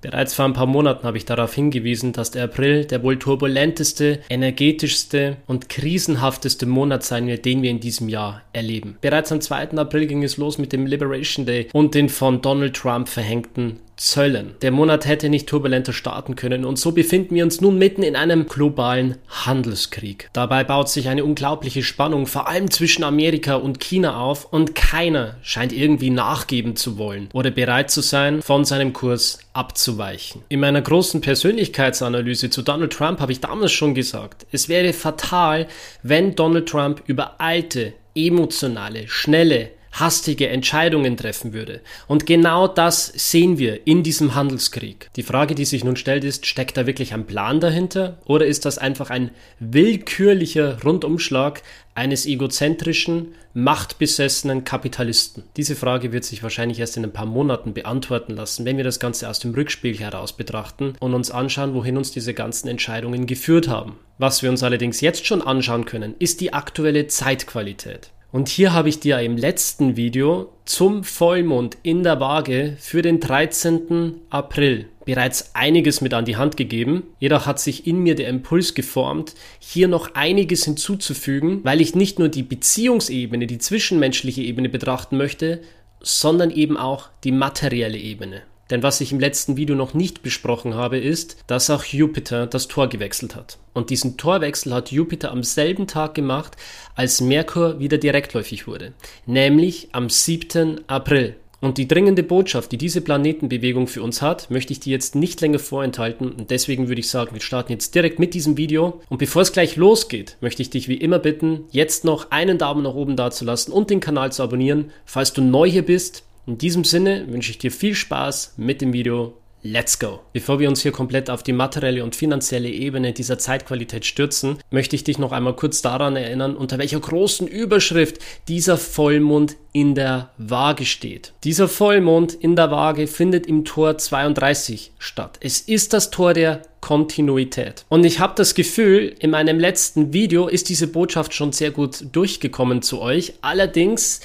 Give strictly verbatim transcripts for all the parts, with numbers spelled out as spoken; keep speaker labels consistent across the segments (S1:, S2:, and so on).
S1: Bereits vor ein paar Monaten habe ich darauf hingewiesen, dass der April der wohl turbulenteste, energetischste und krisenhafteste Monat sein wird, den wir in diesem Jahr erleben. Bereits am zweiten April ging es los mit dem Liberation Day und den von Donald Trump verhängten Zöllen. Der Monat hätte nicht turbulenter starten können und so befinden wir uns nun mitten in einem globalen Handelskrieg. Dabei baut sich eine unglaubliche Spannung vor allem zwischen Amerika und China auf und keiner scheint irgendwie nachgeben zu wollen oder bereit zu sein, von seinem Kurs abzuweichen. In meiner großen Persönlichkeitsanalyse zu Donald Trump habe ich damals schon gesagt, es wäre fatal, wenn Donald Trump übereilte, emotionale, schnelle, hastige Entscheidungen treffen würde. Und genau das sehen wir in diesem Handelskrieg. Die Frage, die sich nun stellt, ist, steckt da wirklich ein Plan dahinter oder ist das einfach ein willkürlicher Rundumschlag eines egozentrischen, machtbesessenen Kapitalisten? Diese Frage wird sich wahrscheinlich erst in ein paar Monaten beantworten lassen, wenn wir das Ganze aus dem Rückspiegel heraus betrachten und uns anschauen, wohin uns diese ganzen Entscheidungen geführt haben. Was wir uns allerdings jetzt schon anschauen können, ist die aktuelle Zeitqualität. Und hier habe ich dir im letzten Video zum Vollmond in der Waage für den dreizehnten April bereits einiges mit an die Hand gegeben. Jedoch hat sich in mir der Impuls geformt, hier noch einiges hinzuzufügen, weil ich nicht nur die Beziehungsebene, die zwischenmenschliche Ebene betrachten möchte, sondern eben auch die materielle Ebene. Denn was ich im letzten Video noch nicht besprochen habe, ist, dass auch Jupiter das Tor gewechselt hat. Und diesen Torwechsel hat Jupiter am selben Tag gemacht, als Merkur wieder direktläufig wurde. Nämlich am siebten April. Und die dringende Botschaft, die diese Planetenbewegung für uns hat, möchte ich dir jetzt nicht länger vorenthalten. Und deswegen würde ich sagen, wir starten jetzt direkt mit diesem Video. Und bevor es gleich losgeht, möchte ich dich wie immer bitten, jetzt noch einen Daumen nach oben dazulassen und den Kanal zu abonnieren, falls du neu hier bist. In diesem Sinne wünsche ich dir viel Spaß mit dem Video. Let's go! Bevor wir uns hier komplett auf die materielle und finanzielle Ebene dieser Zeitqualität stürzen, möchte ich dich noch einmal kurz daran erinnern, unter welcher großen Überschrift dieser Vollmond in der Waage steht. Dieser Vollmond in der Waage findet im Tor zweiunddreißig statt. Es ist das Tor der Kontinuität. Und ich habe das Gefühl, in meinem letzten Video ist diese Botschaft schon sehr gut durchgekommen zu euch. Allerdings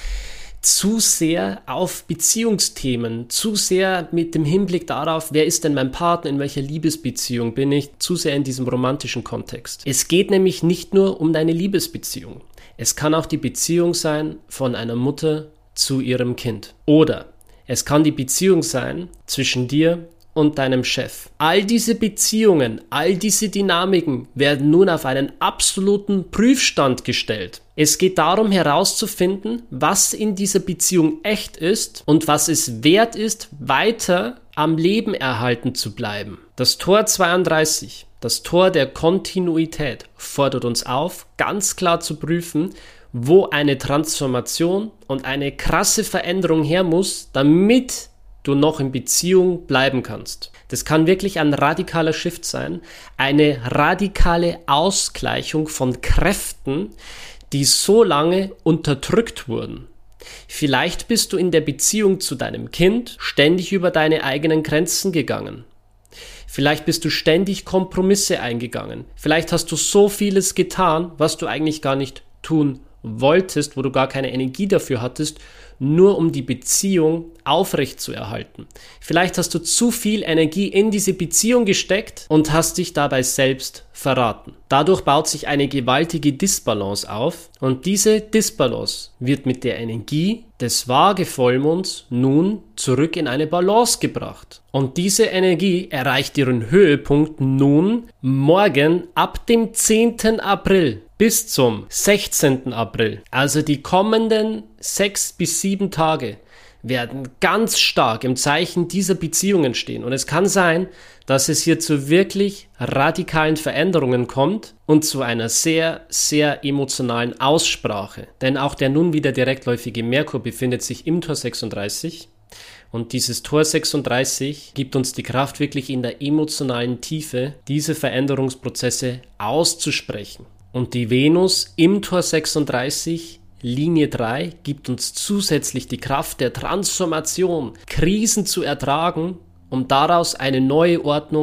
S1: zu sehr auf Beziehungsthemen, zu sehr mit dem Hinblick darauf, wer ist denn mein Partner, in welcher Liebesbeziehung bin ich, zu sehr in diesem romantischen Kontext. Es geht nämlich nicht nur um deine Liebesbeziehung. Es kann auch die Beziehung sein von einer Mutter zu ihrem Kind. Oder es kann die Beziehung sein zwischen dir und deinem Chef. All diese Beziehungen, all diese Dynamiken werden nun auf einen absoluten Prüfstand gestellt. Es geht darum herauszufinden, was in dieser Beziehung echt ist und was es wert ist, weiter am Leben erhalten zu bleiben. Das Tor zweiunddreißig, das Tor der Kontinuität, fordert uns auf, ganz klar zu prüfen, wo eine Transformation und eine krasse Veränderung her muss, damit du noch in Beziehung bleiben kannst. Das kann wirklich ein radikaler Shift sein, eine radikale Ausgleichung von Kräften, die so lange unterdrückt wurden. Vielleicht bist du in der Beziehung zu deinem Kind ständig über deine eigenen Grenzen gegangen. Vielleicht bist du ständig Kompromisse eingegangen. Vielleicht hast du so vieles getan, was du eigentlich gar nicht tun wolltest, wo du gar keine Energie dafür hattest, nur um die Beziehung aufrechtzuerhalten. Vielleicht hast du zu viel Energie in diese Beziehung gesteckt und hast dich dabei selbst verraten. Dadurch baut sich eine gewaltige Disbalance auf und diese Disbalance wird mit der Energie des Waage-Vollmonds nun zurück in eine Balance gebracht. Und diese Energie erreicht ihren Höhepunkt nun morgen ab dem zehnten April. Bis zum sechzehnten April, also die kommenden sechs bis sieben Tage, werden ganz stark im Zeichen dieser Beziehungen stehen. Und es kann sein, dass es hier zu wirklich radikalen Veränderungen kommt und zu einer sehr, sehr emotionalen Aussprache. Denn auch der nun wieder direktläufige Merkur befindet sich im Tor sechsunddreißig. Und dieses Tor sechsunddreißig gibt uns die Kraft, wirklich in der emotionalen Tiefe diese Veränderungsprozesse auszusprechen. Und die Venus im Tor sechsunddreißig, Linie drei, gibt uns zusätzlich die Kraft der Transformation, Krisen zu ertragen, um daraus eine neue Ordnung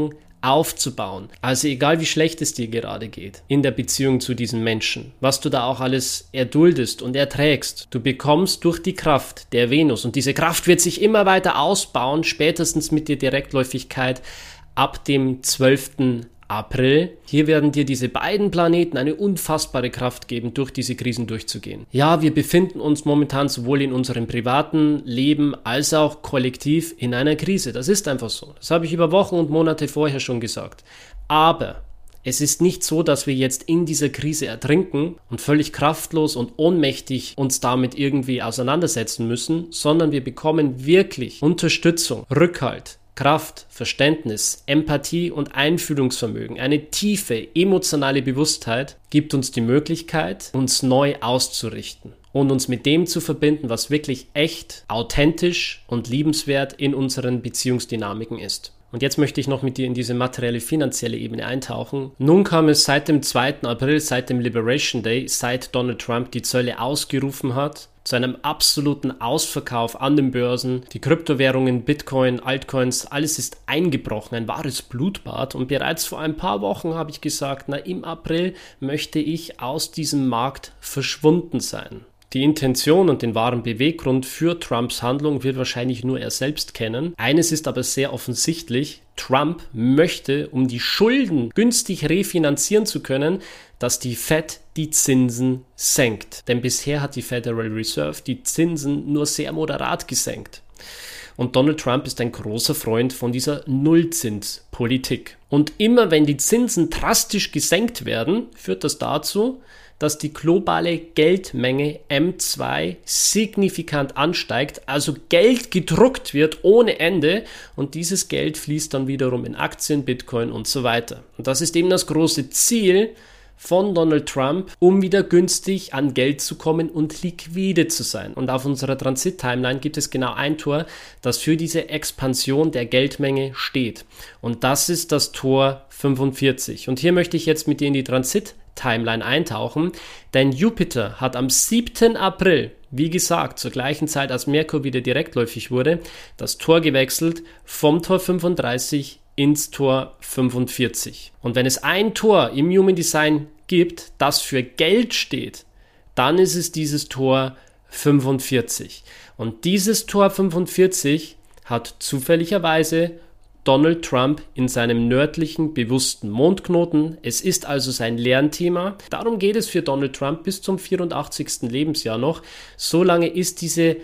S1: aufzubauen. Also egal wie schlecht es dir gerade geht in der Beziehung zu diesem Menschen, was du da auch alles erduldest und erträgst, du bekommst durch die Kraft der Venus, und diese Kraft wird sich immer weiter ausbauen, spätestens mit der Direktläufigkeit ab dem zwölften April. Hier werden dir diese beiden Planeten eine unfassbare Kraft geben, durch diese Krisen durchzugehen. Ja, wir befinden uns momentan sowohl in unserem privaten Leben als auch kollektiv in einer Krise. Das ist einfach so. Das habe ich über Wochen und Monate vorher schon gesagt. Aber es ist nicht so, dass wir jetzt in dieser Krise ertrinken und völlig kraftlos und ohnmächtig uns damit irgendwie auseinandersetzen müssen, sondern wir bekommen wirklich Unterstützung, Rückhalt, Kraft, Verständnis, Empathie und Einfühlungsvermögen, eine tiefe emotionale Bewusstheit gibt uns die Möglichkeit, uns neu auszurichten und uns mit dem zu verbinden, was wirklich echt, authentisch und liebenswert in unseren Beziehungsdynamiken ist. Und jetzt möchte ich noch mit dir in diese materielle, finanzielle Ebene eintauchen. Nun kam es seit dem zweiten April, seit dem Liberation Day, seit Donald Trump die Zölle ausgerufen hat, zu einem absoluten Ausverkauf an den Börsen. Die Kryptowährungen, Bitcoin, Altcoins, alles ist eingebrochen, ein wahres Blutbad. Und bereits vor ein paar Wochen habe ich gesagt, na, im April möchte ich aus diesem Markt verschwunden sein. Die Intention und den wahren Beweggrund für Trumps Handlung wird wahrscheinlich nur er selbst kennen. Eines ist aber sehr offensichtlich: Trump möchte, um die Schulden günstig refinanzieren zu können, dass die Fed die Zinsen senkt. Denn bisher hat die Federal Reserve die Zinsen nur sehr moderat gesenkt. Und Donald Trump ist ein großer Freund von dieser Nullzinspolitik. Und immer wenn die Zinsen drastisch gesenkt werden, führt das dazu, dass die globale Geldmenge M zwei signifikant ansteigt, also Geld gedruckt wird ohne Ende, und dieses Geld fließt dann wiederum in Aktien, Bitcoin und so weiter. Und das ist eben das große Ziel von Donald Trump, um wieder günstig an Geld zu kommen und liquide zu sein. Und auf unserer Transit-Timeline gibt es genau ein Tor, das für diese Expansion der Geldmenge steht. Und das ist das Tor fünfundvierzig. Und hier möchte ich jetzt mit dir in die Transit-Timeline eintauchen, denn Jupiter hat am siebten April, wie gesagt, zur gleichen Zeit, als Merkur wieder direktläufig wurde, das Tor gewechselt vom Tor fünfunddreißig ins Tor fünfundvierzig. Und wenn es ein Tor im Human Design gibt, das für Geld steht, dann ist es dieses Tor fünfundvierzig. Und dieses Tor fünfundvierzig hat zufälligerweise Donald Trump in seinem nördlichen bewussten Mondknoten. Es ist also sein Lernthema. Darum geht es für Donald Trump bis zum vierundachtzigsten Lebensjahr noch. Solange ist diese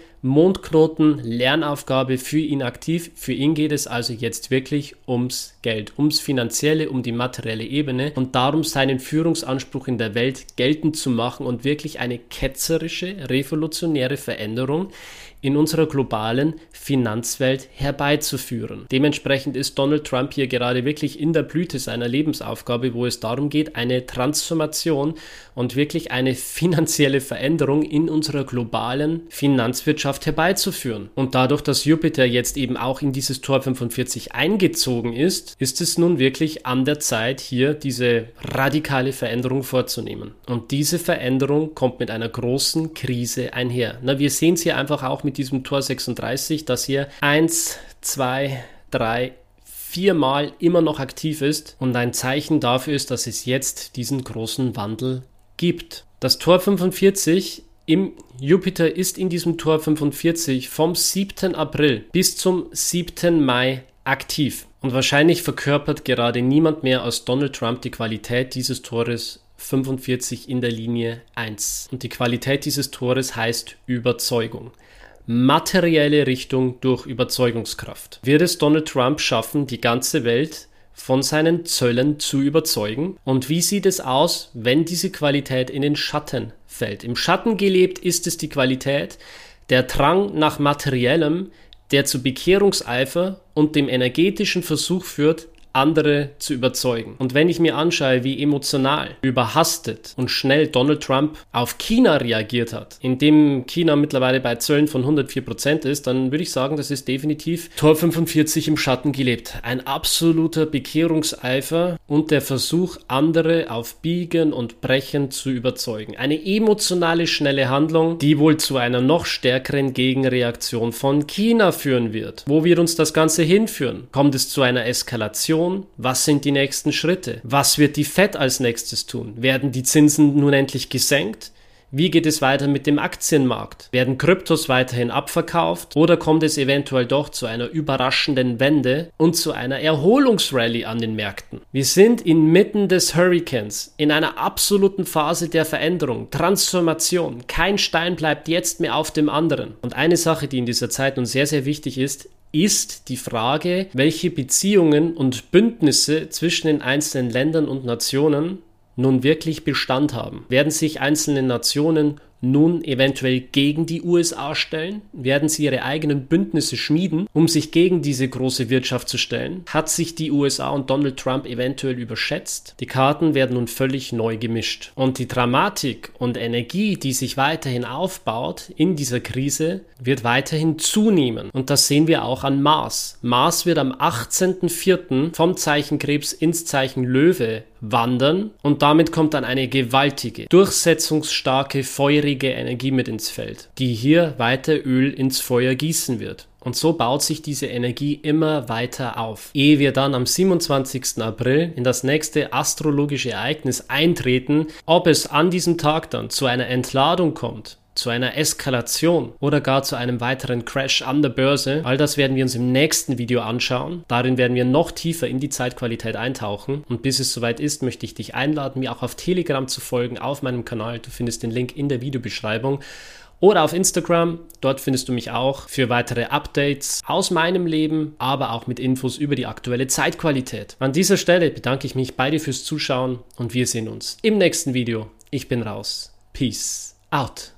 S1: Mondknoten-Lernaufgabe für ihn aktiv. Für ihn geht es also jetzt wirklich ums Geld, ums Finanzielle, um die materielle Ebene und darum, seinen Führungsanspruch in der Welt geltend zu machen und wirklich eine ketzerische, revolutionäre Veränderung in unserer globalen Finanzwelt herbeizuführen. Dementsprechend ist Donald Trump hier gerade wirklich in der Blüte seiner Lebensaufgabe, wo es darum geht, eine Transformation und wirklich eine finanzielle Veränderung in unserer globalen Finanzwirtschaft herbeizuführen. Und dadurch, dass Jupiter jetzt eben auch in dieses Tor fünfundvierzig eingezogen ist, ist es nun wirklich an der Zeit, hier diese radikale Veränderung vorzunehmen. Und diese Veränderung kommt mit einer großen Krise einher. Na, wir sehen es hier einfach auch mit diesem Tor sechsunddreißig, dass hier eins, zwei, drei, viermal immer noch aktiv ist und ein Zeichen dafür ist, dass es jetzt diesen großen Wandel gibt. Das Tor fünfundvierzig im Jupiter ist in diesem Tor fünfundvierzig vom siebten April bis zum siebten Mai aktiv. Und wahrscheinlich verkörpert gerade niemand mehr als Donald Trump die Qualität dieses Tores fünfundvierzig in der Linie eins. Und die Qualität dieses Tores heißt Überzeugung. Materielle Richtung durch Überzeugungskraft. Wird es Donald Trump schaffen, die ganze Welt von seinen Zöllen zu überzeugen? Und wie sieht es aus, wenn diese Qualität in den Schatten fällt? Im Schatten gelebt ist es die Qualität, der Drang nach Materiellem, der zu Bekehrungseifer und dem energetischen Versuch führt, andere zu überzeugen. Und wenn ich mir anschaue, wie emotional, überhastet und schnell Donald Trump auf China reagiert hat, indem China mittlerweile bei Zöllen von hundertvier Prozent ist, dann würde ich sagen, das ist definitiv Tor fünfundvierzig im Schatten gelebt. Ein absoluter Bekehrungseifer und der Versuch, andere auf Biegen und Brechen zu überzeugen. Eine emotionale, schnelle Handlung, die wohl zu einer noch stärkeren Gegenreaktion von China führen wird. Wo wird uns das Ganze hinführen? Kommt es zu einer Eskalation? Inflation? Was sind die nächsten Schritte? Was wird die Fed als nächstes tun? Werden die Zinsen nun endlich gesenkt? Wie geht es weiter mit dem Aktienmarkt? Werden Kryptos weiterhin abverkauft oder kommt es eventuell doch zu einer überraschenden Wende und zu einer Erholungsrallye an den Märkten? Wir sind inmitten des Hurrikans, in einer absoluten Phase der Veränderung, Transformation. Kein Stein bleibt jetzt mehr auf dem anderen. Und eine Sache, die in dieser Zeit nun sehr, sehr wichtig ist, ist die Frage, welche Beziehungen und Bündnisse zwischen den einzelnen Ländern und Nationen nun wirklich Bestand haben. Werden sich einzelne Nationen nun eventuell gegen die U S A stellen? Werden sie ihre eigenen Bündnisse schmieden, um sich gegen diese große Wirtschaft zu stellen? Hat sich die U S A und Donald Trump eventuell überschätzt? Die Karten werden nun völlig neu gemischt. Und die Dramatik und Energie, die sich weiterhin aufbaut in dieser Krise, wird weiterhin zunehmen. Und das sehen wir auch an Mars. Mars wird am achtzehnten vierten vom Zeichen Krebs ins Zeichen Löwe wandern und damit kommt dann eine gewaltige, durchsetzungsstarke, feurige Energie mit ins Feld, die hier weiter Öl ins Feuer gießen wird. Und so baut sich diese Energie immer weiter auf, ehe wir dann am siebenundzwanzigsten April in das nächste astrologische Ereignis eintreten. Ob es an diesem Tag dann zu einer Entladung kommt, zu einer Eskalation oder gar zu einem weiteren Crash an der Börse. All das werden wir uns im nächsten Video anschauen. Darin werden wir noch tiefer in die Zeitqualität eintauchen. Und bis es soweit ist, möchte ich dich einladen, mir auch auf Telegram zu folgen, auf meinem Kanal. Du findest den Link in der Videobeschreibung. Oder auf Instagram, dort findest du mich auch für weitere Updates aus meinem Leben, aber auch mit Infos über die aktuelle Zeitqualität. An dieser Stelle bedanke ich mich bei dir fürs Zuschauen und wir sehen uns im nächsten Video. Ich bin raus. Peace out.